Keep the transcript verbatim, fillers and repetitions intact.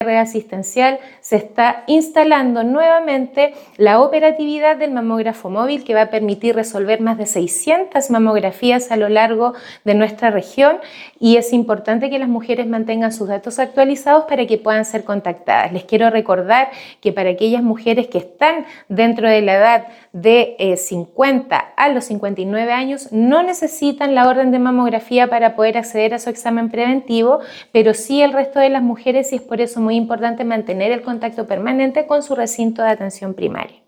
red asistencial se está instalando nuevamente la operatividad del mamógrafo móvil, que va a permitir resolver más de seiscientas mamografías a lo largo de nuestra región, y es importante que las mujeres mantengan sus datos actualizados para que puedan ser contactadas. Les quiero recordar que para aquellas mujeres que están dentro de la edad de eh, cincuenta a los cincuenta y nueve años no necesitan la orden de mamografía para poder acceder a su examen preventivo, pero sí el resto de las mujeres, y es por eso muy importante mantener el contacto permanente con su recinto de atención primaria.